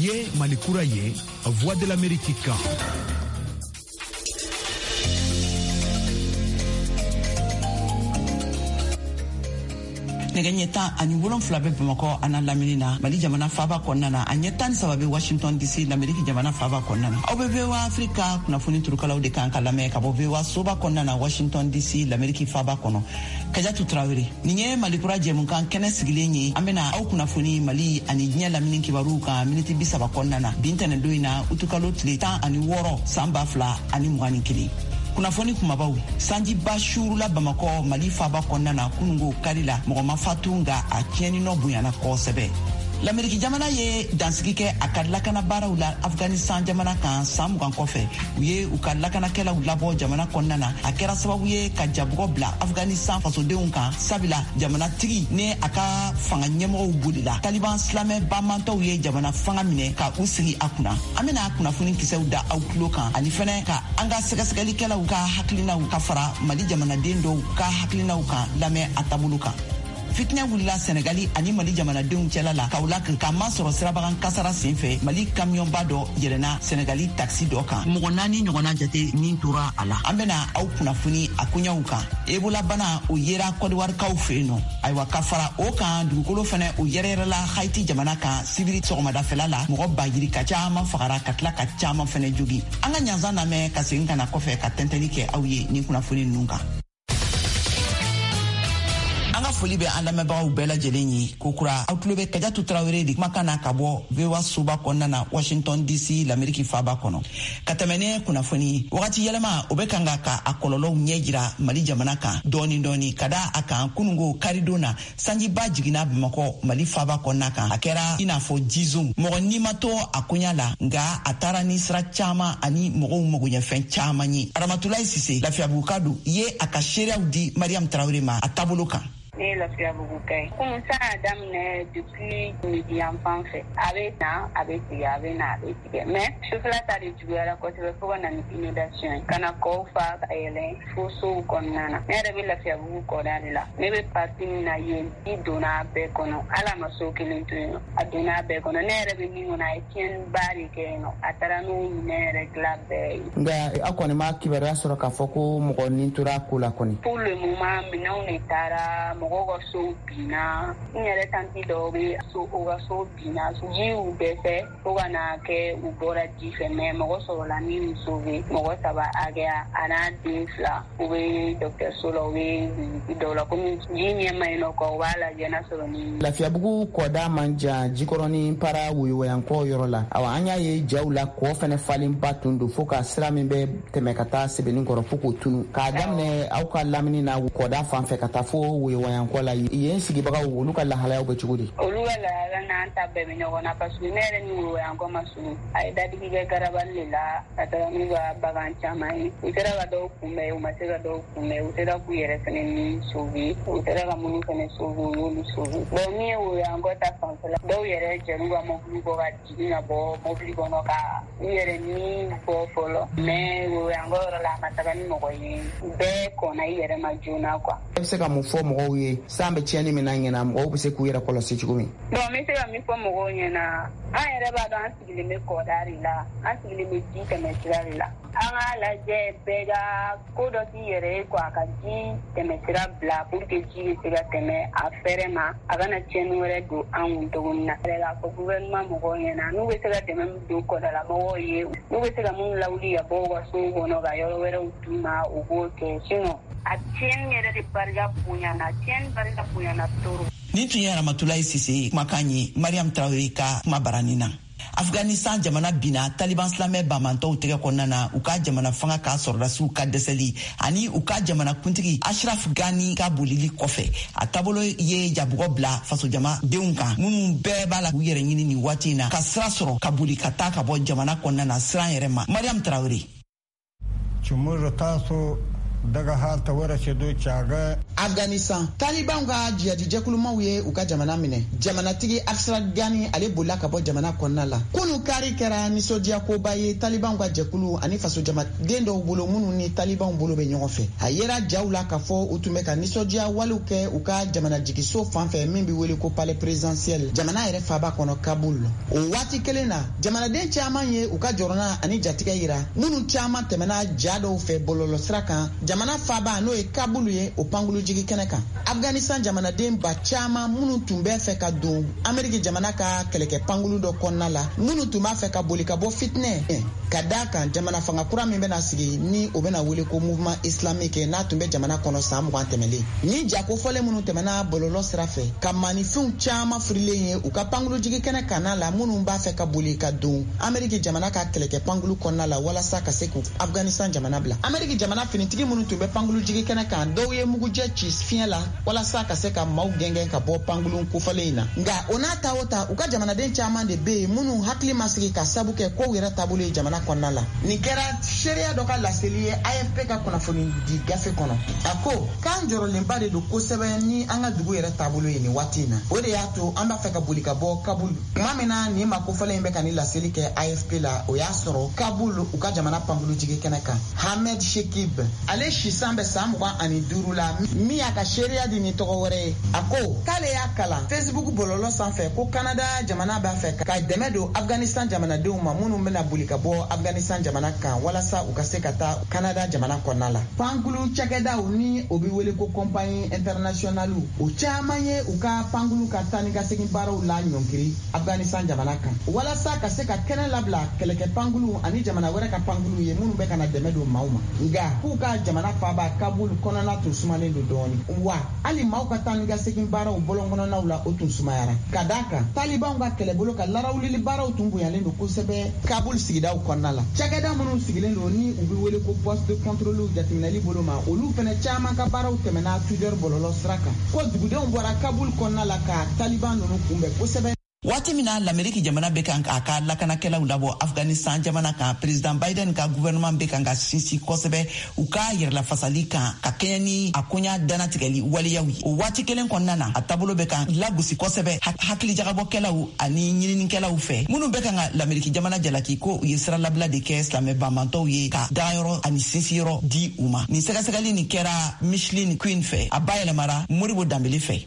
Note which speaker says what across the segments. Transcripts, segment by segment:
Speaker 1: ye Malikura ye Voix de l'Amérique kan.
Speaker 2: nege ɲɛtan ani 7 bɛ Bamakɔ ana lamini na Mali jamana faaba kɔnɔna na a ɲɛtan ni 3 bɛ Washington DC l'Amérique jamana faaba kɔnɔna na. Aw bɛ VOA Africa kunnafoni turukalaw de kan ka lamɛn ka bɔ VOA soba kɔnɔna na Washington DC l'Amérique faaba kɔnɔ. Kajatu Traoré nin ye Malikura jɛmukan kɛnɛ sigilen ye an bɛna aw kunnafoni Mali ani diɲɛ lamini kibaruw kan miniti 30 kɔnɔna na bi ntɛnɛn don in na utukalo tile 16 san 2021. Kunnafoni kumabaw sanjiba shurula Bamakɔ Mali faaba kɔnɔna na kunungo kari la mɔgɔ ma fatu nga a tiɲɛni nɔ bonyana kosɛbɛ. L'Amérique jamana ye dansigi kɛ a ka lakana baaraw la Afghanistan jamana kan san 20 kɔfɛ u ye u ka lakanakɛlaw labɔ jamana kɔnɔna na a kɛra sababu ye ka jabugɔ bila Afghanistan fasodenw kan sabila jamana tigi ne a ka fanga ɲɛmɔgɔw bolila Taliban silamɛ bamantɔw ye jamana fanga minɛ ka u sigi a kunna. An bɛna kunnafoni kisɛw da aw tulo kan ani fɛnɛ ka an ka sɛgɛsɛgɛlikɛlaw ka hakilinaw ka fara Mali jamanaden dɔw ka hakilinaw kan lamɛn a taabolo kan. Fitinɛ wulila Senegali ani Mali jamanadenw cɛla la k'aw la ka masɔrɔ sirabagan kasara senfɛ Mali kamiyɔnba dɔ yɛlɛnna Senegali taxi dɔ kan. Mɔgɔ 4 ɲɔgɔnna jate min tora a la. An bɛna aw kunnafoni a koɲɛw kan. Ebola bana o yera kɔdiwarikaw fɛ yen nɔ. Ayiwa ka fara o kan dugukolo fɛnɛ o yɛrɛyɛrɛla Haiti jamana kan sibiri sɔgɔmadafɛla la mɔgɔ bagiri ka caman fagara ka tila ka caman fɛnɛ jogi. An ka ɲanzan lamɛn ka segin ka na kɔfɛ ka tɛntɛli kɛ aw ye nin kunnafoni ninnu kan. An ka foli bɛ an lamɛnbagaw bɛɛ lajɛlen ye kokura aw tulo bɛ Kajatu Traoré de kumakan na ka bɔ VOA soba kɔnɔna na Washington DC l'Amérique faaba kɔnɔ ka tɛmɛ ne kunnafoni wagati yɛlɛma o bɛ kan ka a kɔlɔlɔw ɲɛ jira Mali jamana kan dɔɔni ka da a kan kunungo karidon na sanjiba jiginna Bamakɔ Mali faaba kɔnɔna kan a kɛra i n'a fɔ jizon mɔgɔ n'i ma to a koɲa la nga a taara ni sira caman ani mɔgɔw magoɲɛfɛn caman ye. Aramatulayi Sise Lafiyabugu don ye a ka seereyaw di Mariam Traoré ma a taabolo kan.
Speaker 3: Ne Lafiyabugu kɛ komi ça a daminɛ depuis midi yan fan fɛ a bɛ na a bɛ tigɛ a bɛ na a bɛ tigɛ mais sufɛla ta de juguyara kosɛbɛ fo ka na ni inondation ye ka na kɔw fa ka yɛlɛn fo sow kɔnɔna na ne yɛrɛ bɛ Lafiyabugu kɔda de la ne bɛ parti min na yen i donna a bɛɛ kɔnɔ ala ma so kelen to yen nɔ a donna a bɛɛ kɔnɔ ne yɛrɛ bɛ min kɔnɔ a ye tiɲɛniba de kɛ yen nɔ a taara n'o minɛn yɛrɛ dilan bɛɛ ye.
Speaker 4: Nka aw kɔni ma kibaruya sɔrɔ k'a fɔ ko mɔgɔ ni tora ko la kɔni.
Speaker 3: Pour le moment minɛnw de taara mɔgɔw ka so binna n yɛrɛ tanti dɔw bɛ so o ka so binna ji y'u dɛsɛ fo ka na kɛ u bɔra ji fɛ mais mɔgɔ sɔrɔla ni muso bɛ mɔgɔ 3 hakɛya a n'a den 2 u bɛ dɔgɔtɔrɔso la u bɛ visite dɔw la komi ji ɲɛ ma yen nɔ u b'a lajɛ n'a sɔrɔ ni. Lafiyabugu
Speaker 4: kɔda man jan jikɔrɔni para woyowayankɔ yɔrɔ la awa an y'a ye jaw la kɔ fɛnɛ falenba tun don fo ka sira min bɛ tɛmɛ ka taa Sebenikɔrɔ fo k'o tunu k'a daminɛ aw ka lamini na kɔda fan fɛ ka taa fo woyowayankɔ la yen sigibagaw olu ka lahalayaw bɛ cogo di?
Speaker 3: Olu ka lahala n'an ta bɛɛ bɛ ɲɔgɔn na parce que ne yɛrɛ ni woyowayankɔ ma surun a ye dadigi kɛ garabali de la ka taga n'u ka bagan caman ye u sera ka dɔw kunbɛn u ma se ka dɔw kunbɛn u sera k'u yɛrɛ fɛnɛ ni sauver u sera ka minnu fɛnɛ sauver u y'olu sauver bon min ye woyowayankɔ ta fanfɛla dɔw yɛrɛ jɛn'u ka mobili kɔ ka jigin ka bɔ mobili kɔnɔ ka u yɛrɛ ni bɔ fɔlɔ mais woyowayankɔ yɔrɔ la a ma taga ni mɔgɔ ye bɛɛ kɔnna i yɛrɛ ma joona quoi.
Speaker 4: E bɛ se ka mun fɔ mɔgɔw ye san bɛ tiɲɛni min na ɲɛna mɔgɔw bɛ se k'u yɛrɛ kɔlɔsi cogo min?
Speaker 3: Bon n bɛ se ka min fɔ mɔgɔw ɲɛna an yɛrɛ b'a dɔn an sigilen bɛ kɔda de la an sigilen bɛ ji tɛmɛsira de la an k'a lajɛ bɛɛ ka ko dɔ k'i yɛrɛ ye quoi ka ji tɛmɛsira bila pour que ji bɛ se ka tɛmɛ a fɛrɛ ma a kana tiɲɛni wɛrɛ don an kun cogo min na yɛrɛ k'a fɔ gouvernement mɔgɔw ɲɛna n'u bɛ se ka dɛmɛ min don kɔdala mɔgɔw ye n'u bɛ se ka mun lawuli ka bɔ u ka sow kɔnɔ ka yɔrɔ wɛrɛw d'u ma u b'o kɛ sinon a tiɲɛni yɛrɛ de barika bonyana tiɲɛni barika bonyana toro.
Speaker 2: Ni tun ye Aramatulayi Sise kumakan ye Mariam Traoré ka kuma barani na. Afghanistan jamana bina Taliban silamɛ bamantɔw tɛgɛ kɔnɔna na u ka jamana fanga ka sɔrɔdasiw ka dɛsɛli ani u ka jamana kuntigi Ashraf Ghani ka bolili kɔfɛ a taabolo ye jabugɔ bila fasojama denw kan minnu bɛɛ b'a la k'u yɛrɛ ɲini nin waati in na ka sira sɔrɔ ka boli ka taa ka bɔ jamana kɔnɔna na siran yɛrɛ ma. Mariam Traoré.
Speaker 5: چې موږ تاسو daga halta wara ce do caga
Speaker 4: Afghanistan Taliban ga jihadi jekulu mawye uka jamana mine jamana tigi Ashraf Ghani ale bola ka bɔ jamana kɔnɔna la kunu kari kɛra nisɔndiya koba ye Taliban ga jɛkulu ani faso jama den dɔw bolo minnu ni Taliban bolo bɛ ɲɔgɔn fɛ a yera jaw la ka fɔ u tun bɛ ka nisɔndiya waliw kɛ u ka jamana jigiso fan fɛ min bɛ wele ko palais présidentiel jamana yɛrɛ faaba kɔnɔ Kabul o waati kelen na jamanaden caman ye u ka jɔrɔna ani jatigɛ yira minnu caman tɛmɛna ja dɔw fɛ bɔlɔlɔ sira kan jamana faaba n'o ye Kabul ye o pankulu jigi kɛnɛ kan Afghanistan jamanaden ba caman minnu tun bɛ fɛ ka don Ameriki jamana ka kɛlɛkɛ pankulu dɔ kɔnɔna la minnu tun b'a fɛ ka boli ka bɔ fitinɛ ka da kan jamana fanga kura min bɛna sigi ni o bɛna wele ko mouvement islamique n'a tun bɛ jamana kɔnɔ san 20 tɛmɛlen ni jakofɔlen minnu tɛmɛna bɔlɔlɔ sira fɛ ka manifɛnw caman firilen ye u ka pankulu jigi kɛnɛ kan la minnu b'a fɛ ka boli ka don Ameriki jamana ka kɛlɛkɛ pankulu kɔnɔna la walasa ka se ku Afghanistan jamana bila Ameriki jamana finitigi minnu tun bɛ pankulu jigi kɛnɛ kan dɔw ye mugujɛ ci fiɲɛ la walasa ka se ka maaw gɛngɛn ka bɔ pankulu kofɔlen in na nka o n'a ta o ta u ka jamanaden caman de bɛ yen minnu hakili ma sigi ka sabu kɛ kow yɛrɛ taabolo ye jamana kɔnɔna la nin kɛra seereya dɔ ka laseli ye AFP ka kunnafoni di gafe kɔnɔ a ko k'an jɔrɔlenba de don kosɛbɛ ni an ka dugu yɛrɛ taabolo ye nin waati in na o de y'a to an b'a fɛ ka boli ka bɔ Kabul tuma min na nin ma kofɔlen in bɛ ka nin laseli kɛ AFP la o y'a sɔrɔ Kabul u ka jamana pankulu jigi kɛnɛ kan Ahmed Shekib ale sisan bɛ san 25 la min y'a ka seereya di ni tɔgɔ wɛrɛ ye a ko k'ale y'a kalan Facebook bɔlɔlɔ sanfɛ ko Canada jamana b'a fɛ ka dɛmɛ don Afghanistan jamanadenw ma minnu bɛna boli ka bɔ Afghanistan jamana kan walasa u ka se ka taa Canada jamana kɔnɔna la pankulu cakɛdaw ni o bɛ wele ko compagnie internationale o caman ye u ka pankulu ka taa ni ka segin baaraw la ɲɔnkiri Afghanistan jamana kan walasa ka se ka kɛnɛ labila kɛlɛkɛ pankulu ani jamana wɛrɛ ka pankulu ye minnu bɛ ka na dɛmɛ don maaw ma nka k'u ka jamana faaba Kabul kɔnɔna tun sumalen don dɔɔni wa hali maaw ka taa ni ka segin baaraw bɔlɔn kɔnɔnaw la o tun sumayara ka d'a kan Taliban ka kɛlɛbolo ka larawulili baaraw tun bonyalen don kosɛbɛ Kabul sigidaw kɔnɔna la cakɛda minnu sigilen don ni u bɛ wele ko poste de contrôle jateminɛli bolo ma olu fana caman ka baaraw tɛmɛna Twitter bɔlɔlɔ sira kan ko dugudenw bɔra Kabul kɔnɔna la ka Taliban ninnu kunbɛn kosɛbɛ
Speaker 2: waati min na l'Amérique jamana bɛ kan k'a ka lakanakɛlaw labɔ Afghanistan jamana kan président Biden ka gouvernement bɛ kan ka sinsin kosɛbɛ u ka yɛrɛlafasali kan ka kɛɲɛ ni a koɲa danatigɛli waliyaw ye o waati kelen kɔnɔna na a taabolo bɛ kan lagosi kosɛbɛ hakilijagabɔkɛlaw ani ɲininikɛlaw fɛ minnu bɛ kan ka l'Amérique jamana jalaki ko u ye sira labila de kɛ silamɛbamantɔw ye ka dayɔrɔ ani sinsiyɔrɔ di u ma nin sɛgɛsɛgɛli nin kɛra Micheline Queen fɛ a bayɛlɛmara Moribo Dambele fɛ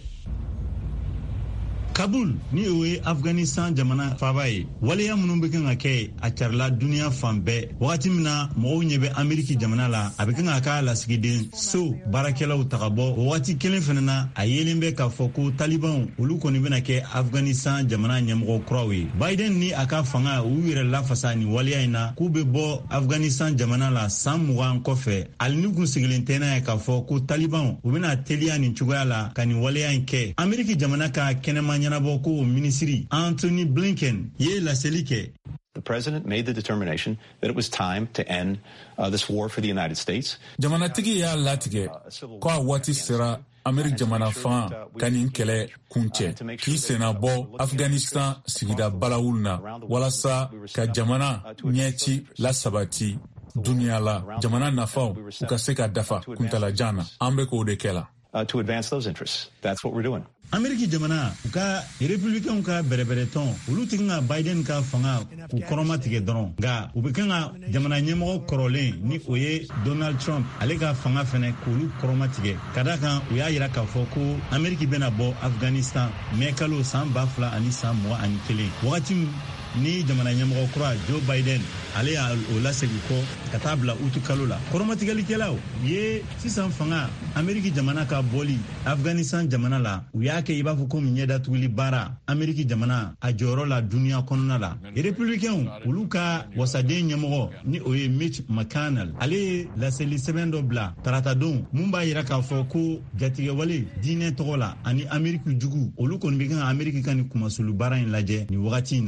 Speaker 6: Kabul ni o ye Afghanistan jamana faaba ye waleya minnu bɛ kan ka kɛ a carila duniya fan bɛɛ wagati min na mɔgɔw ɲɛ bɛ Ameriki jamana la a bɛ kan ka k'a lasigiden so baarakɛlaw ta ka bɔ o wagati kelen fana na a yelen bɛ k'a fɔ ko Taliban olu kɔni bɛna kɛ Afghanistan jamana ɲɛmɔgɔ kuraw ye Biden ni a ka fanga u yɛrɛ lafasa ni waleya in na k'u bɛ bɔ Afghanistan jamana la san 20 kɔfɛ hali ni kun sigilen tɛ n'a ye k'a fɔ ko Taliban u bɛna teliya nin cogoya la ka nin waleya in kɛ Ameriki jamana ka kɛnɛma ɲɛnabɔ ko minisiri Anthony Blinken ye laseli kɛ.
Speaker 7: The president made the determination that it was time to end this war for the United States.
Speaker 8: Jamanatigi y'a latigɛ ko a waati sera Ameriki jamana fan ka nin kɛlɛ kuncɛ k'i senna bɔ Afghanistan sigida balawul na walasa ka jamana ɲɛci lasabati duniya la jamana nafaw u ka se ka dafa kuntalajan na an bɛ k'o de kɛ la.
Speaker 7: To advance those interests. That's what we're doing.
Speaker 6: Ameriki jamana u ka républicain ka bɛrɛbɛrɛtɔn olu tɛ kan ka Biden ka fanga k'u kɔrɔma tigɛ dɔrɔn nka u bɛ kan ka jamana ɲɛmɔgɔ kɔrɔlen ni o ye Donald Trump ale ka fanga fɛnɛ k'olu kɔrɔma tigɛ ka da kan u y'a yira k'a fɔ ko Ameriki bɛna bɔ Afghanistan mɛ kalo san 2000 ani san 21 wagati ni jamana ɲɛmɔgɔ kura Joe Biden ale y'a o lasegi kɔ ka taa bila utu kalo la kɔrɔmatigɛlikɛlaw u ye sisan fanga Ameriki jamana ka bɔli Afghanistan jamana la u y'a kɛ i b'a fɔ komi ɲɛdatuguli baara Ameriki jamana a jɔyɔrɔ la duniya kɔnɔna la républicainw olu ka wasaden ɲɛmɔgɔ ni o ye Mitch McConnell ale ye laseli sɛbɛn dɔ bila tarata don mun b'a yira k'a fɔ ko jatigɛwale diinɛ tɔgɔ la ani Ameriki jugu olu kɔni bɛ kan Ameriki ka ni kumasulu baara in lajɛ ni wagati in na.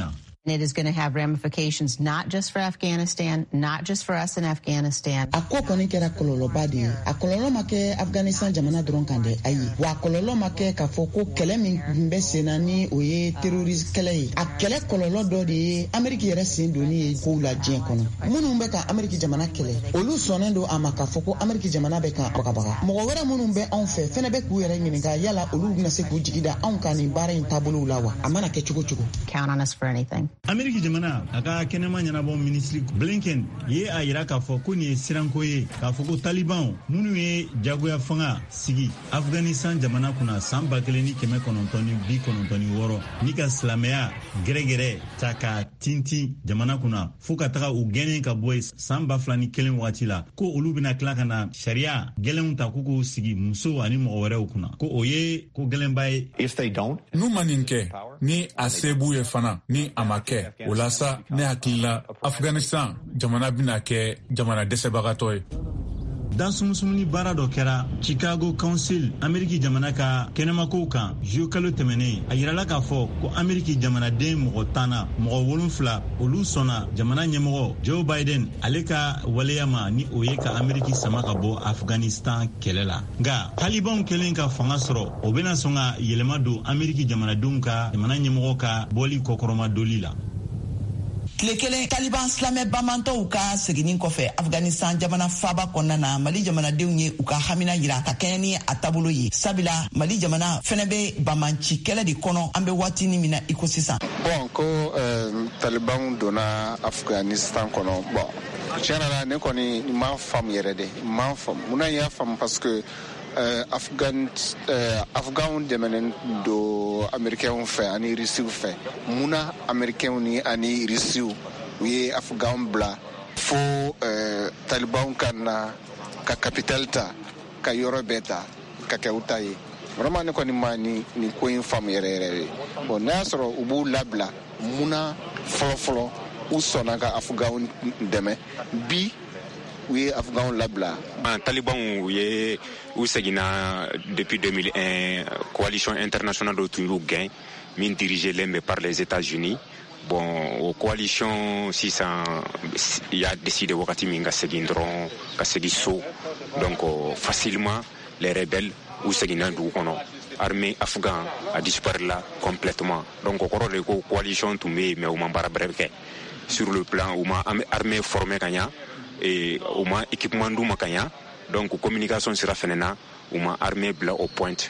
Speaker 9: And it is going to have ramifications not just for Afghanistan, not just for us in Afghanistan.
Speaker 4: Ako koni kera kololo badi. Akololo make Afghanistan jamana dron kande ayi. Wa kololo make ka foko kele min mbese nani oye terrorist kele. A kele kololo do de America yere sin doni ko la jien kono. Munu mbeka America jamana kele. Olu sonendo amaka foko America jamana beka baka. Mo wera munu mbe on fe fene be ku yere nginga yala olu na se ku jigida on kani bare tabulu lawa. Amana ke chugo chugo.
Speaker 9: Count on us for anything.
Speaker 6: Amerika jamana aka kenema ɲɛnabɔ ministre Blinken ye a yira k'a fɔ ko nin ye siranko ye k'a fɔ ko Taliban minnu ye jagoya fanga sigi Afghanistan jamana kunna san 1996 ni ka silamɛya gɛrɛgɛrɛ ta ka tintin jamana kunna fo ka taga u gɛnnen ka bɔ san 2001 wagati la ko olu bɛna tila ka na sariya gɛlɛnw ta k'u sigi muso ani mɔgɔ wɛrɛw kunna ko o ye ko gɛlɛnba ye.
Speaker 7: If they don't,
Speaker 8: n'u ma nin kɛ ni a se b'u ye fana ni a ma kɛ o la sa ne hakilila Afghanistan jamana bina kɛ jamana dɛsɛbagatɔ ye.
Speaker 6: Dansumsumuni baara dɔ kɛra Chicago Council Ameriki jamana ka kɛnɛmakow kan juillet kalo tɛmɛnen a yirala k'a fɔ ko Ameriki jamanaden mɔgɔ 10 na mɔgɔ 7 olu sɔnna jamana ɲɛmɔgɔ Joe Biden ale ka waleya ma ni o ye ka Ameriki sama ka bɔ Afghanistan kɛlɛ la. Nka Talibanw kɛlen ka fanga sɔrɔ o bɛna sɔn ka yɛlɛma don Ameriki jamanadenw ka jamana ɲɛmɔgɔ ka bɔli kɔkɔrɔma doli la.
Speaker 2: Tile kelen Taliban silamɛ bamantɔw ka seginin kɔfɛ Afghanistan jamana faaba kɔnɔna na Mali jamanadenw ye u ka hamina yira ka kɛɲɛ ni a taabolo ye sabula Mali jamana fɛnɛ bɛ bamanci kɛlɛ de kɔnɔ an bɛ waati min na i ko sisan.
Speaker 10: Bon ko Taliban donna Afghanistan kɔnɔ bon tiɲɛna la ne kɔni m'a faamu yɛrɛ de m'a faamu munna y'a faamu parce que Afghanw dɛmɛnen do Américains fɛ ani Russiw fɛ munna Américains ni ani Russiw u ye Afghanw bila fo Taliban ka na ka capitale ta ka yɔrɔ bɛɛ ta ka kɛ u ta ye vraiment ne kɔni ma ni ko in faamu yɛrɛ bon n'a y'a sɔrɔ u b'u labila munna fɔlɔfɔlɔ u sɔnna ka Afghanw dɛmɛ bi u ye Afghanw labila.
Speaker 11: Taliban u seginna depuis 2001 coalition internationale dɔ tun y'u gɛn min dirigée par les États-Unis. Bon, o coalition sisan y'a décidé wagati min ka segin dɔrɔn ka segin so donc facilement les rebelles u seginna dugu kɔnɔ. Armée afghan a disparu là complètement. Donc o kɔrɔ de ko coalition tun bɛ yen mais u ma baara bɛrɛ kɛ sur le plan u ma armée formée ka ɲa et u ma équipement d'u ma ka ɲa donc communication sira fɛnɛ na u ma armée bila au point.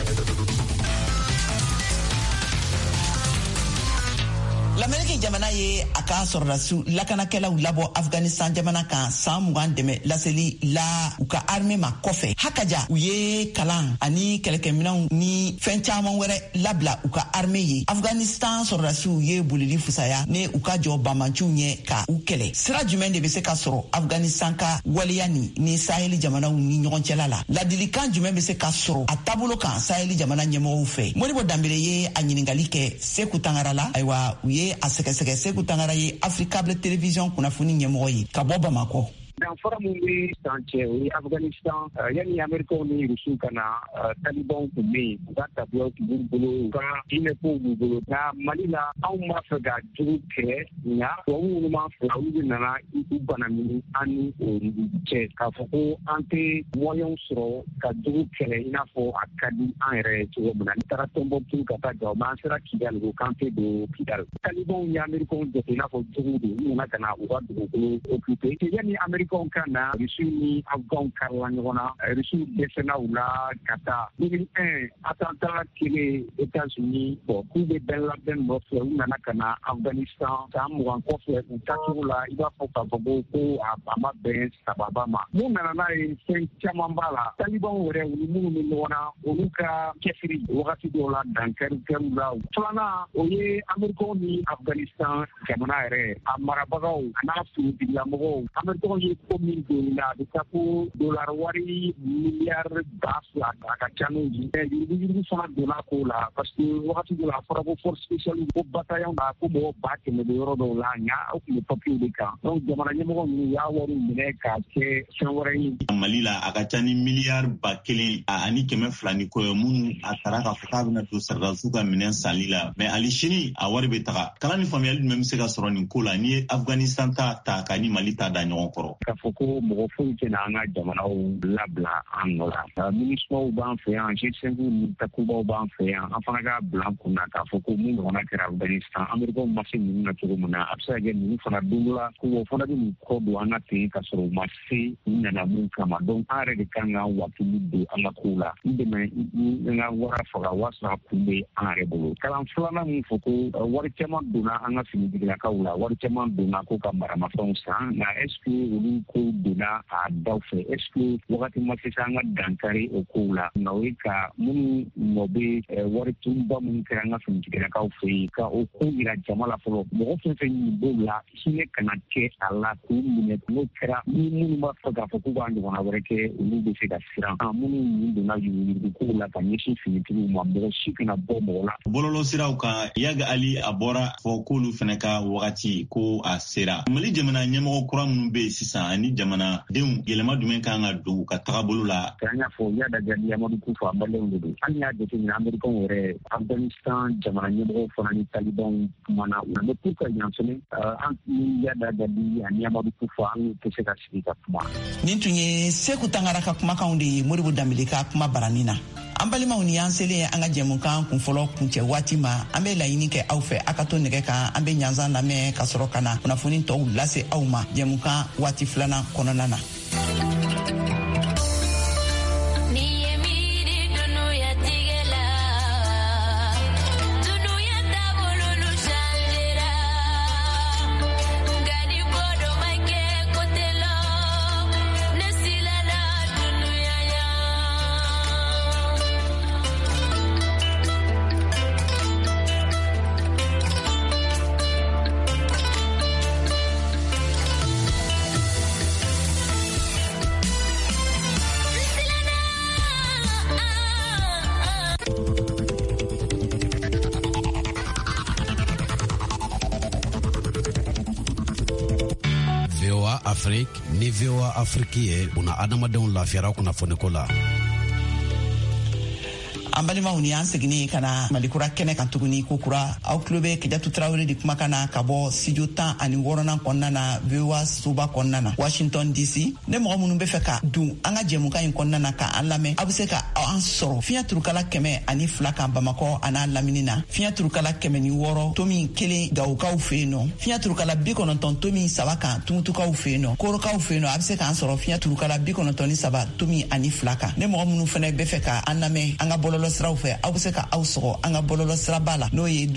Speaker 2: L'Amérique jamana ye a ka sɔrɔdasiw lakanakɛlaw labɔ Afghanistan jamana kan san 20 dɛmɛ laseli la u ka armée ma kɔfɛ hakaja u ye kalan ani kɛlɛkɛminɛnw ni fɛn caman wɛrɛ labila u ka armée ye. Afghanistan sɔrɔdasiw ye bolili fusaya ne u ka jɔ bamanciw ɲɛ ka u kɛlɛ. Sira jumɛn de bɛ se ka sɔrɔ Afghanistan ka waleya ni Saheli jamanaw ni ɲɔgɔn cɛla la? Ladilikan jumɛn bɛ se ka sɔrɔ a taabolo kan Saheli jamana ɲɛmɔgɔw fɛ? Modibo Dambele ye a ɲiningali kɛ Seku Tangara la. Ayiwa u ye a sɛgɛsɛgɛ Seku Tangara ye Africable Télévision kunnafoni ɲɛmɔgɔ ye ka bɔ Bamako.
Speaker 12: danfara mun bɛ san cɛ o ye Afghanistan yanni Amerikaw ni Rusiw ka na Talibanw tun bɛ yen u ka tabiyaw tun b'u bolo u ka diinɛkow b'u bolo nka Mali la anw b'a fɛ ka jugu kɛ nka tubabu minnu b'an fɛ olu de nana u bana min an ni o cɛ k'a fɔ ko an tɛ moyens sɔrɔ ka jugu kɛlɛ i n'a fɔ a ka di an yɛrɛ ye cogo min na. N taara Tombouctou ka taa Gao an sera Kidali ko k'an tɛ don Kidali. Talibanw ye Amerikaw jate i n'a fɔ jugu de u nana ka na u ka dugukolo occupé. Yanni Amerikaw ka na Rusiw ni Afghanw karila ɲɔgɔn na Rusiw dɛsɛla u la ka taa 2001 attentat kɛlen États-Unis k'u bɛ Ben Laden nɔfɛ u nana ka na Afghanistan san 20 kɔfɛ u taacogo la i b'a fɔ k'a fɔ ko a ma bɛn sababa ma. Mun nana n'a ye fɛn caman b'a la Talibanw yɛrɛ olu minnu bɛ ɲɔgɔn na olu ka cɛsiri wagati dɔw la dankɛriw la. Filanan o ye Amerikaw ni Afghanistan jamana yɛrɛ a marabagaw a n'a finitigilamɔgɔw Amerikaw ye commune de la de capo dollar wari milliard d'afla ka chanu ji yiri fana dollar ko la parce que wakati de la force spéciale ko bataillon ba ko mo ba ke me yoro do la nya o le papier de ka donc jamana nyemo ni ya wari mine ka ke sanwari
Speaker 6: malila akachani milliard bakele ani keme flani ko mun ataraka futabu na to sarda suka minen salila mais ali shini a wari betaka kala ni famille même se ka soro ni kola ni Afghanistan ta kani Mali ta da nyon koro
Speaker 12: ka foko mo fo ke na nga jamana o labla anola ministre ban fe en G5 ni takuba ban fe en afanaga blanco na ka foko mun ona kera Afghanistan America machine ni na turu muna absa ge ni fana dungula ko fana ni ko do ana te ka soro masi ni na mun kama donc are de kanga wakili de ala kula inde me nga wara faga wasa kumbe are bolo kala flana mun foko wari chama duna anga fini digla kaula wari chama duna ko kamara mafonsa na SQ ulu ko duna a dawfe SQ wakati masisa nga dankari o kula na wika mun mobe wari tumba mun kiranga fini digla kaufe ka o ko ira jamala folo mo fe fe ni bola hine kana ke ala ko mun no kra mun ma faga foko bandu wana wareke ulu be se da sira mun duna yu ko la kanyeshi fini timu mambo shikina bombo la
Speaker 6: bololo siraw ka yaga ali abora fo kulu feneka wakati ko a sera Mali jamana nyemo kura mun be sisan ani jamana den yelema dumen kan ga do ka tagabulu la
Speaker 12: kanya fo ya da gadi amadu ku fa balle ndu an ya de tin America wore Afghanistan jamana nyemo fo ni Taliban mana na ko ka yansone an ya da gadi ani amadu ku fa an ke se ka sika kuma
Speaker 2: nintunye seku tangara ka kuma kaundi muribu damilika kuma baranina an balimaw ni an selen an ka jɛmukan kun fɔlɔ kuncɛ waati ma an bɛ laɲini kɛ aw fɛ a ka to nɛgɛ kan an bɛ ɲanzan lamɛn ka sɔrɔ ka na kunnafoni tɔw lase aw ma jɛmukan waati filanan kɔnɔna na.
Speaker 13: Afrique ni VOA Afrique ye una adamadenw lafiyara kunnafoni ko la.
Speaker 2: an balimaw ni an seginni ka na malikura kɛnɛ kan tuguni ko kura aw tulo bɛ Kidatu Tarawele de kumakan na ka bɔ studio 16 kɔnɔna na VOA soba kɔnɔna na Washington DC. ne mɔgɔ minnu bɛ fɛ ka dun an ka jɛmukan in kɔnɔna na ka an lamɛn aw bɛ se ka an sɔrɔ fiɲɛ turukala 102 kan Bamakɔ a n'a lamini na, fiɲɛ turukala 106 tomi 1 Gawukaw fɛ yen nɔ, fiɲɛ turukala 90 tomi 3 kan Tumutukaw fɛ yen nɔ, Korokaw fɛ yen nɔ a bɛ se k'an sɔrɔ fiɲɛ turukala 93 tomi 2 kan. ne mɔgɔ minnu fana bɛ fɛ ka an lamɛn an ka bɔlɔlɔ siraw fɛ aw bɛ se ka aw sɔgɔ an ka bɔlɔlɔ siraba la n'o ye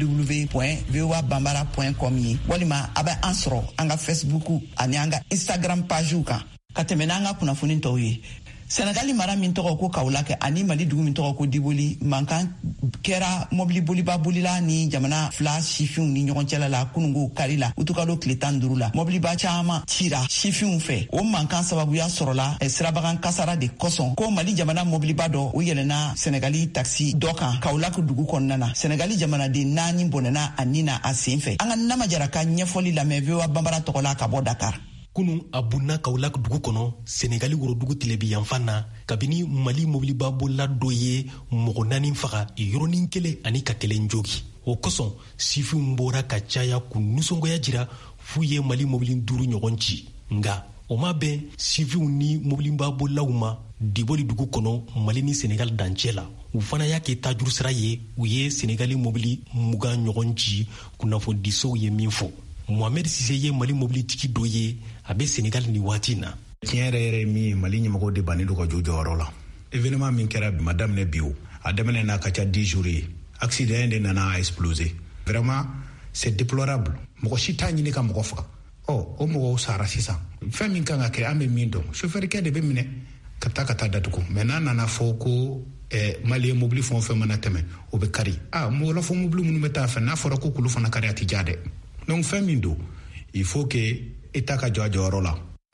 Speaker 2: www.voabambara.com ye, walima a bɛ an sɔrɔ an ka Facebook ani an ka Instagram pagew kan. ka tɛmɛ n'an ka kunnafoni tɔw ye. Senegali mara min tɔgɔ ko Kawulakɛ ani Mali dugu min tɔgɔ ko Diboli mankan kɛra mobili boliba bolila ni jamana fila sifinw ni ɲɔgɔn cɛla la kunungo kari la utukalo tile 15 la. mobiliba caman cira sifinw fɛ. o mankan sababuya sɔrɔla sirabagan kasara de kosɔn ko Mali jamana mobiliba dɔ o yɛlɛnna Senegali taxi dɔ kan Kawulakɛ dugu kɔnɔna na. Senegali jamanaden 4 bɔnɛna a nin na a sen fɛ. an ka Nama Jara ka ɲɛfɔli lamɛn VOA Bambara tɔgɔ la ka bɔ Dakar.
Speaker 14: Kunu a bunna Kawulakɛ dugu kɔnɔ Senegali worodugu tilebi yanfan na kabini Mali mobiliba bolila dɔ ye mɔgɔ 4 faga yɔrɔnin kelen ani ka kelen jogi. o kosɔn sifinw bɔra ka caya k'u nisɔngoya jira f'u ye Mali mobili 5 ɲɔgɔn ci. nga o ma bɛn sifinw ni mobiliba bolilaw ma Diboli dugu kɔnɔ Mali ni Senegal dancɛ la. u fana y'a kɛ tajuru sira ye u ye Senegali mobili 20 ɲɔgɔn ci kunnafonidisow ye min fɔ. Mohamed Sise ye Mali mobili tigi dɔ ye a bɛ Senegal ni waati na.
Speaker 1: tiɲɛ yɛrɛ min ye Mali ɲɛmɔgɔw de bannen do ka jɔ jɔyɔrɔ la. événement min kɛra bi ma daminɛ bi o a daminɛ n'a ka ca 10 jours ye. accident de nana exploser. vraiment c'est déplorable. mɔgɔ si t'a ɲini ka mɔgɔ faga. o mɔgɔw sara sisan. fɛn min kan ka kɛ an bɛ min dɔn chauffeur-kɛ de bɛ minɛ ka taa datugu. mais n'a nana fɔ ko Mali ye mobili fɛn o fɛn mana tɛmɛ o bɛ kari. mɔgɔ la fɔ mobili minnu bɛ taa fɛ n'a fɔra ko kulu fana kari a tɛ ja dɛ. donc fɛn min don il faut que État ka jɔ a jɔyɔrɔ la.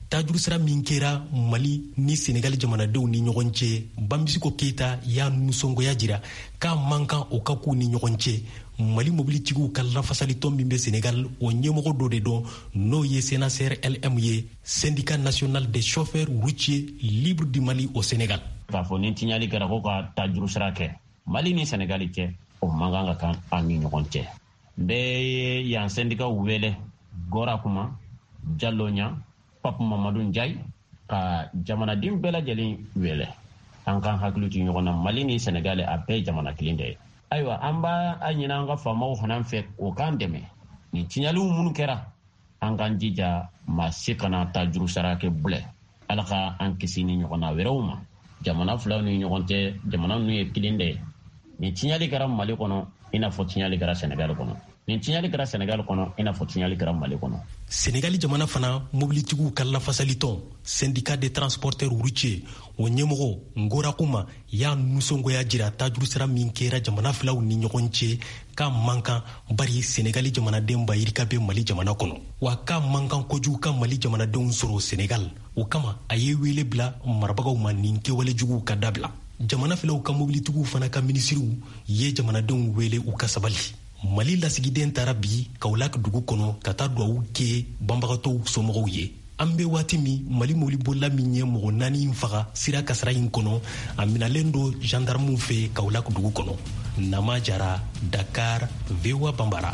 Speaker 14: tajuru sira min kɛra Mali ni Senegal jamanadenw ni ɲɔgɔn cɛ Bambilisi Keyita y'a nusɔngoya jira k'a man kan o ka k'u ni ɲɔgɔn cɛ. Mali mobilitigiw ka lafasalitɔn min bɛ Senegal o ɲɛmɔgɔ dɔ de dɔn n'o ye CNCR-LM ye, syndicat national des chauffeurs routiers libres du Mali au Sénégal.
Speaker 15: K'a fɔ ni tiɲali kɛra ko ka tajuru sira kɛ Mali ni Senegal cɛ o man kan ka kan an ni ɲɔgɔn cɛ. N bɛ yan syndicat wele Gora Kuma, Diallo Ɲa, Pape Mamadou Ndiaye ka jamanaden bɛɛ lajɛlen wele an kan hakili to ɲɔgɔn na. Mali ni Senegal a bɛɛ jamana kelen de ye. Ayiwa an b'a ɲini an ka faamaw fana fɛ o k'an dɛmɛ ni tiɲɛliw minnu kɛra an k'an jija maa si kana tajuru sara kɛ bilen. Ala ka an kisi ni ɲɔgɔnna wɛrɛw ma. Jamana filaw ni ɲɔgɔn cɛ jamana ninnu ye kelen de ye. Ni tiɲɛli kɛra Mali kɔnɔ i n'a fɔ tiɲɛli kɛra Senegal kɔnɔ. Ni tiɲɛli kɛra Senegal kɔnɔ i n'a fɔ tiɲɛli kɛra Mali kɔnɔ.
Speaker 14: Senegal jamana fana mobilitigiw ka lafasalitɔn syndicat des transporteurs routiers o ɲɛmɔgɔ Ngora Kuma y'a nusɔngoya jira tajuru sira min kɛra jamana filaw ni ɲɔgɔn cɛ k'a man kan bari Senegali jamanaden bayirika bɛ Mali jamana kɔnɔ wa k'a man kan kojugu ka Mali jamanadenw sɔrɔ Senegal. O kama a ye wele bila marabagaw ma nin kɛwalejuguw ka dabila. Jamana filaw ka mobilitigiw fana ka minisiriw ye jamanadenw wele u ka sabali. Mali lasigiden taara bi Kaolack dugu kɔnɔ ka taa dugawu kɛ banbagatɔw somɔgɔw ye. An bɛ waati min Mali mobilibolila min ye mɔgɔ 4 faga sira kasara in kɔnɔ a minalen do gendarmew fɛ Kaolack dugu kɔnɔ. Nama Jara, Dakar, VOA Bambara.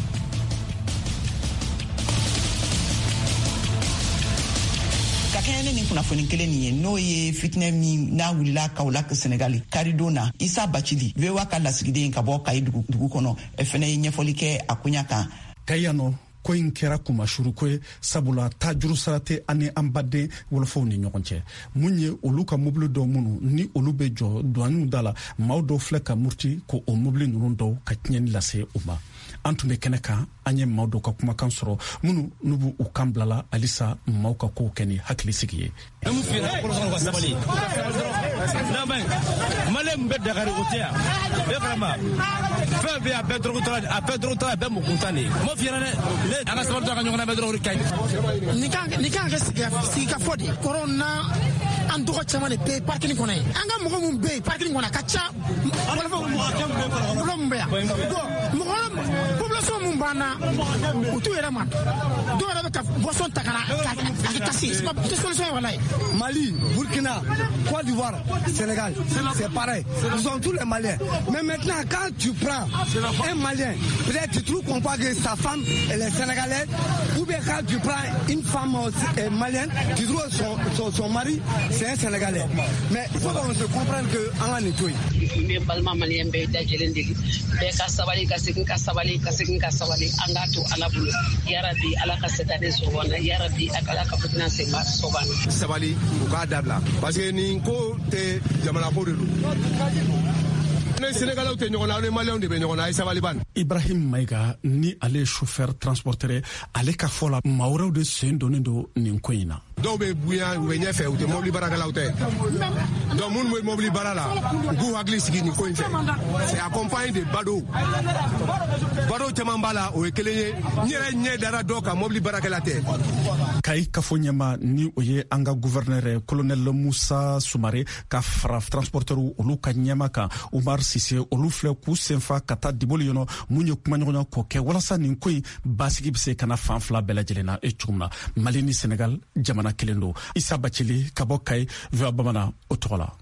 Speaker 2: Ka kɛɲɛ ni kunnafoni kelen nin ye n'o ye fitinɛ min n'a wulila Kaolack Senegal karidon na Isa Bacili VOA ka lasigiden ka bɔ Kayi dugu kɔnɔ fɛnɛ ye ɲɛfɔli kɛ a kunya kan.
Speaker 16: Kayano ko in kɛra kumashuru ko ye sabula tajuru sara tɛ ani an baden wolofaw ni ɲɔgɔn cɛ mun ye olu ka mobili dɔw minnu ni olu bɛ jɔ douaniw da la maaw dɔw filɛ ka muruti ko o mobili ninnu dɔw ka tiɲɛni lase u ma. An tun bɛ kɛnɛ kan an ye maaw dɔw ka kumakan sɔrɔ minnu n'u b'u u kan bilala halisa maaw ka kow kɛ ni hakilisigi ye.
Speaker 17: Malem bɛ Dakar o tɛ yan e vraiment fɛn bɛ a bɛɛ dɔrɔgutɔ a bɛɛ mukuntani mo fiyɛra dɛ an ka sabali to a ka ɲɔgɔn na bɛɛ dɔrɔn o de ka ɲi. Nin kan ka sigi ka fɔ de kɔrɔ na an dɔgɔ caman de bɛ parking kɔnɔ ye an ka mɔgɔ mun bɛ yen parking kɔnɔ a ka ca mɔgɔ mun bɛ yan mɔgɔ population mun b'an na u t'u yɛrɛ ma dɔw yɛrɛ bɛ ka boisson ta ka na a kɛ kasi tɛ solution ye walayi. Mali, Burkina, Côte d'Ivoire, Sénégal, c'est pareil. Nous sommes tous les Maliens. Mais maintenant, quand tu prends un Malien, peut-être tu trouves qu'on voit que sa femme, elle est sénégalaise, ou bien quand tu prends une femme malienne, tu trouves son mari, c'est un Sénégalais. Mais il faut qu'on se comprenne qu'en a nettoyé. Mais Balma Malien, Sabali u k'a dabila parce que nin ko tɛ jamana ko de don. Ne Sénégalais tɛ ɲɔgɔn na, ne Maliens de bɛ ɲɔgɔn na, a ye sabali ban.
Speaker 16: Ibrahim Maïga ni ale chauffeur transporteur ale ka fɔ la maa wɛrɛw de sen donnen don nin ko in na.
Speaker 17: Dɔw bɛ buyan u bɛ ɲɛfɛ u tɛ mobili baarakɛlaw tɛ donc minnu bɛ mobili baara la u k'u hakili sigi nin ko in fɛ c'est accompagné de bateaux caman b'a la o ye kelen ye n yɛrɛ ɲɛ dara dɔw kan mobili baarakɛla tɛ.
Speaker 16: Kayi kafo ɲɛma ni o ye an ka gouverneur colonel Musa Sumare ka fara transporteurs olu ka ɲɛma kan Umar Sise olu filɛ k'u senfa ka taa diboli yɔrɔ mun ye kumaɲɔgɔnya k'o kɛ walasa nin ko in basigi bɛ se ka na fan fila bɛɛ lajɛlen na cogo min na Mali ni Senegal jamana kelen don. Isa Bacili ka bɔ Kayi VOA Bamanan o tɔgɔ la.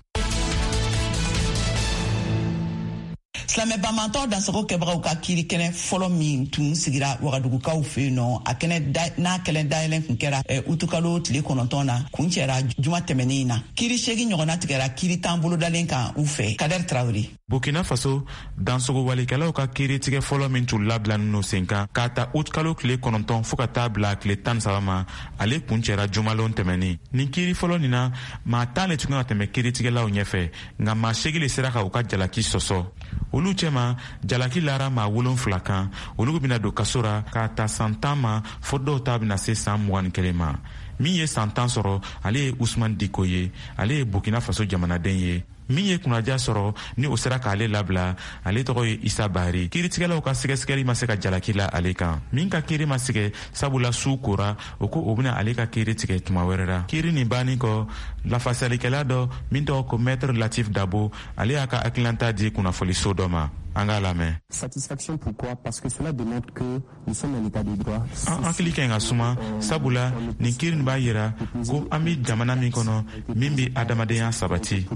Speaker 2: Silamɛ bamatɔ dansago kɛbagaw ka kiiri kɛnɛ fɔlɔ min tun sigira Wagadugukaw fɛ yen nɔ a kɛnɛ n'a kɛlɛ dayɛlɛn kun kɛra utukalo tile 9 na kun cɛra juma tɛmɛnen na kiiri 8 ɲɔgɔnna tigɛra kiiri tan bolodalen kan u fɛ Kader Traoré.
Speaker 18: Burkina Faso dansogo walikɛlaw ka kiiri tigɛ fɔlɔ min tun labilanin no sen kan k'a ta utukalo tile 9 fo ka taa bila tile 13 ma ale kun cɛra jumalon tɛmɛni nin kiiri fɔlɔ nin na maa 10 le tun kan ka tɛmɛ kiiritigɛlaw ɲɛfɛ nka maa 8 le sera ka u ka jalaki sɔsɔ olu cɛma jalaki lara maa 7 kan olu bɛna don kaso ra k'a ta san 10 ma fo dɔw ta bɛna se san 21 ma min ye san 10 sɔrɔ ale ye Ousmane Diko ye ale ye Burkina Faso jamanaden ye min ye kunnaja sɔrɔ ni o sera k'ale labila. Ale tɔgɔ ye Isa Bahari. Kiiritigɛlaw ka sɛgɛsɛgɛli ma se ka jalaki la ale kan. Min ka kiiri ma sɛgɛ sabula su kora o ko o bena ale ka kiiri tigɛ tuma wɛrɛ la. Kiiri nin bannen kɔ, lafasalikɛla dɔ min tɔgɔ ko Maître Latif Dabo ale y'a ka hakililanta di kunnafoliso dɔ ma. An k'a lamɛn.
Speaker 19: Satisfaction pourquoi? Parce que cela démontre que nous sommes en état de droit.
Speaker 18: An hakili ka ɲi ka suma sabula nin kiiri nin b'a yira ko an bɛ jamana min kɔnɔ min bɛ adamadenya sabati.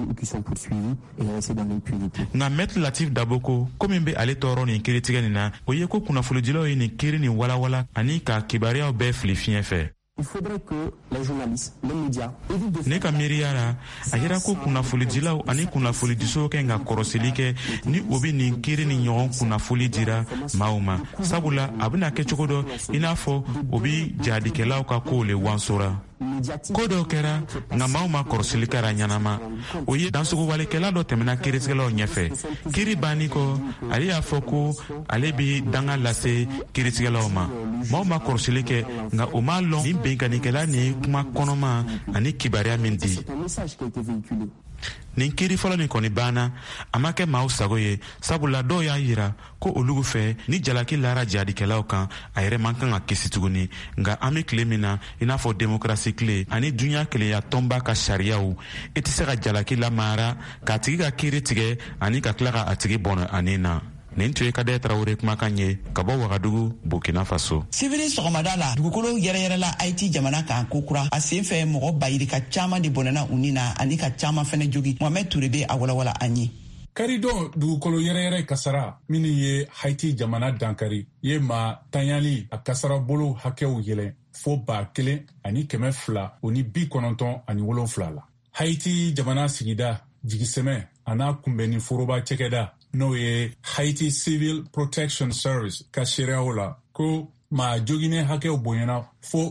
Speaker 18: Nka Maître Latif Dabo ko min bɛ ale tɔɔrɔ nin kiiritigɛ nin na o ye ko kunnafonidilaw ye nin kiiri nin walawala ani ka kibaruyaw bɛɛ fili fiɲɛ fɛ.
Speaker 19: Il faudrait que les journalistes, les médias
Speaker 18: ne ka miiriya la a yira ko kunnafonidilaw ani kunnafonidiso kɛ ka kɔrɔsili kɛ ni o bɛ nin kiiri ni ɲɔgɔn kunnafoli dira maaw ma sabula a bɛna kɛ cogo dɔ i n'a fɔ o bɛ jadikɛlaw ka kow le wansora. Ko dɔw kɛra nka maaw ma kɔrɔsili kɛra ɲanama. O ye dansogowalekɛla dɔ tɛmɛna kiiritigɛlaw ɲɛfɛ. Kiiri banni kɔ ale y'a fɔ ko ale bɛ danga lase kiiritigɛlaw ma. Maaw ma kɔrɔsili kɛ nka o m'a lɔn nin benkannikɛla nin ye kuma kɔnɔma ani kibaruya min di. Nin kiiri fɔlɔ nin kɔni banna a ma kɛ maaw sago ye sabula dɔw y'a yira ko olugu fɛ ni jalaki lara jadikɛlaw kan a yɛrɛ man kan ka kisi tuguni. Nka an bɛ tile min na i n'a fɔ demokrasi tile ani duɲa kelenya tɔnba ka sariyaw i tɛ se ka jalaki lamara k'a tigi ka kiiri tigɛ ani ka tila ka a tigi bɔnɛ ani na. Nin tun ye Kadɛ Tarawele kumakan ye ka bɔ Wagadugu, Burkina Faso.
Speaker 2: Sibiri sɔgɔmada la dugukolo yɛrɛyɛrɛla Haïti jamana kan ko kura a sen fɛ mɔgɔ bayirika caman de bɔnɛna u ni na ani ka caman fɛnɛ jogi. Mohamed Touré bɛ a walawala an ye.
Speaker 8: Karidon dugukolo yɛrɛyɛrɛ kasara minnu ye Haïti jamana dankari ye ma tanyali a kasara bolo hakɛw yɛlɛ fo 1,297 la. Haïti jamana sigida jigisɛmɛ a n'a kunbɛnni foroba cɛkɛda n'o ye Haiti Civil Protection Service ka seereyaw la ko maa joginɛ hakɛw bonyana fo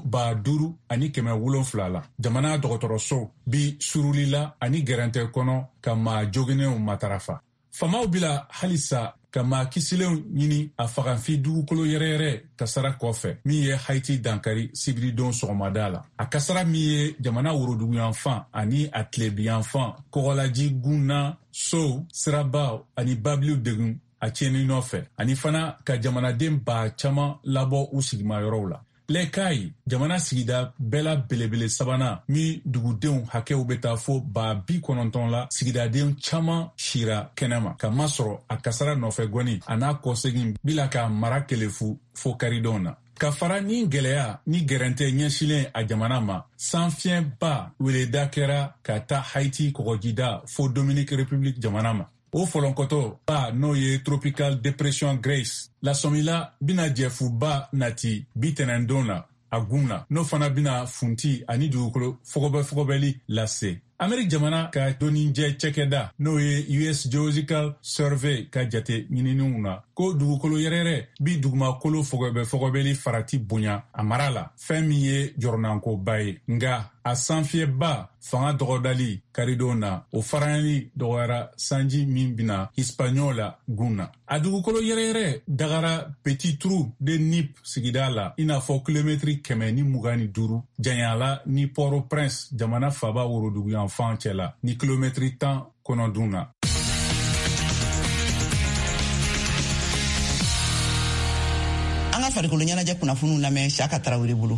Speaker 8: 5,700 la. Jamana dɔgɔtɔrɔso bi surulila ani gɛrɛntɛ kɔnɔ ka maa joginɛw matarafa. Famaw bila halisa ka maa kisilenw ɲini a faganfi dugukolo yɛrɛyɛrɛ kasara kɔfɛ min ye Haiti dankari sibiridon sɔgɔmada la. A kasara min ye jamana woroduguyanfan ani a tilebiyanfan kɔgɔlaji gunna sow sirabaw ani babiliw degun a tiɲɛni nɔfɛ ani fana ka jamanaden baa caman labɔ u sigimayɔrɔw la. Lɛkayi jamana sigida bɛɛ la belebele sabanan min dugudenw hakɛw bɛ taa fo 90 la sigidadenw caman sira kɛnɛma ka masɔrɔ a kasara nɔfɛ gɔni a n'a kɔsegin bila ka mara kelefu fo karidonw na. Ka fara ni gɛlɛya ni gɛrɛntɛ ɲɛsilen a jamana ma sanfiɛnba weleda kɛra ka taa Haiti kɔgɔjida fo Dominique République jamana ma. O fɔlɔnkɔtɔ ba n'o ye Tropical Depression Grace la sɔmila bina jɛfuba nati bitɛnɛndon na a gun na n'o fana bina funti ani dugukolo fɔgɔbɛli lase. Amerik jamana ka donijɛ cɛkɛda n'o ye US Geological Survey ka jate ɲininiw na ko dugukolo yɛrɛyɛrɛ bi dugumakolo fɔgɔbɛli farati bonya a mara la fɛn min ye jɔrɔnankoba ye. Nga a sanfiyɛba fanga dɔgɔdali karidon na o farani dɔgɔyara sanji min bina Hispaniola la gun na. A dugukolo yɛrɛyɛrɛ dagara Petit Trou de Nip sigida la i n'a fɔ kilomɛtiri 125 janyala ni Port-au-Prince jamana faba woroduguyan fan cɛla ni kilomɛtiri 10 kɔnɔdun na.
Speaker 2: An ka farikolo ɲɛnajɛ kunnafoniw lamɛn Saka Tarawele bolo.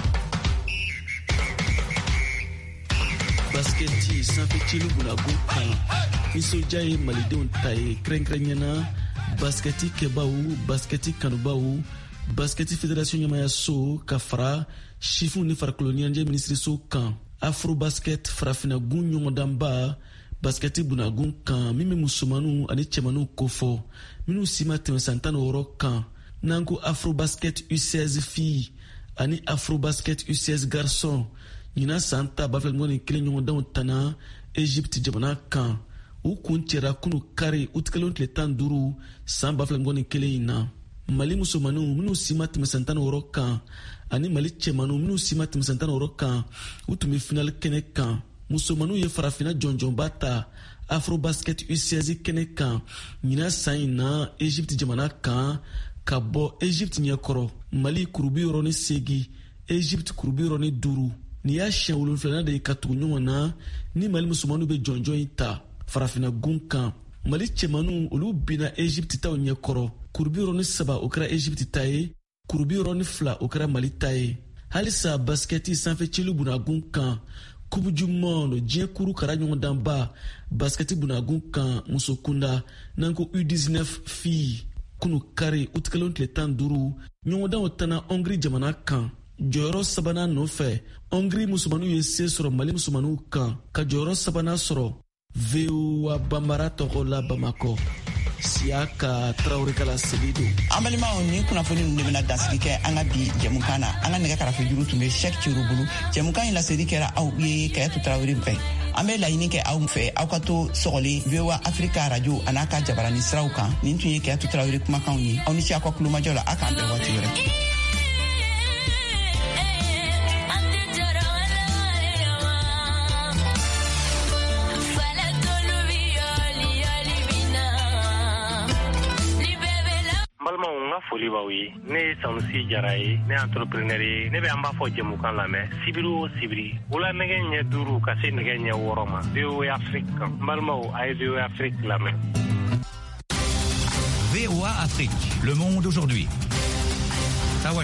Speaker 20: Basketi sanfɛcilu bunagun kan nisɔndiya ye malidenw ta ye kɛrɛnkɛrɛnnena basketi kɛbaw basketi kanubaw basketi fédération ɲɛmayaso ka fara sifinw ni farikolo ɲɛnajɛ minisiriso kan afrobasket farafinagun ɲɔgɔndanba basketi bunagun kan min bɛ musomaniw ani cɛmaniw kofɔ minnu si ma tɛmɛ san 16 kan n'an ko afrobasket U16 filles ani afrobasket U16 garçons ɲina san ta 2021 ɲɔgɔndanw tana Egypte jamana kan u kun cɛra kunu kari u tigɛlen tile 15 san 2021 in na. Mali musomaniw minnu si ma tɛmɛ san 16 kan ani Mali cɛmaniw minnu si ma tɛmɛ san 16 kan u tun bɛ final kɛnɛ kan. Musomaniw ye farafina jɔnjɔnba ta afrobasket U16 kɛnɛ kan ɲina san in na Egypte jamana kan ka bɔ Egypte ɲɛkɔrɔ Mali kurubi 8 Egypte kurubi 5. Ni y'a siɲɛ 7 de ye ka tugu ɲɔgɔn na ni Mali musomaniw bɛ jɔnjɔn in ta farafina gun kan. Mali cɛmanu olu bina Egypte taw ɲɛkɔrɔ. Kurubi yɔrɔni 3 o kɛra Egypte ta ye, kurubi yɔrɔni 2 o kɛra Mali ta ye. Halisa basketi sanfɛcilu bunagun kan. Coupe du monde diɲɛ kuru kara ɲɔgɔndanba basketi bunagun kan muso kunda n'an ko U19 filles kunu kari utikɛlenw tile 15 ɲɔgɔndanw tana Hongrie jamana kan. Jɔyɔrɔ sabanan nɔfɛ Hongrie musomanw ye se sɔrɔ Mali musomanw kan ka jɔyɔrɔ sabanan sɔrɔ VOA Bambara tɔgɔ la Bamakɔ. Siaka Traoré Kala Selido.
Speaker 2: An balimaw ni kunnafoni ninnu de bɛna dansigi kɛ an ka bi jɛmukan na. An ka nɛgɛ karafe juru tun bɛ Cheikh Thierry bolo. Jɛmukan in laseli kɛra aw ye Kayatu Traoré fɛ. An bɛ laɲini kɛ aw fɛ aw ka to sɔgɔli VOA Africa radio a n'a ka jabarani siraw kan. Nin tun ye Kayatu Traoré kumakanw ye. Aw ni ce aw ka kulomajɔ la, a k'an bɛn waati wɛrɛ.
Speaker 21: foli b'aw ye. Ne ye Sanusi Jara ye, ne entrepreneur ye. Ne bɛ an b'a fɔ jɛmukan lamɛn sibiri o sibiri. Wula nɛgɛ ɲɛ 5 ka se nɛgɛ ɲɛ 6 ma. VOA Afrique kan. N balimaw, a ye VOA Afrique lamɛn.
Speaker 22: VOA Afrique, le monde aujourd'hui.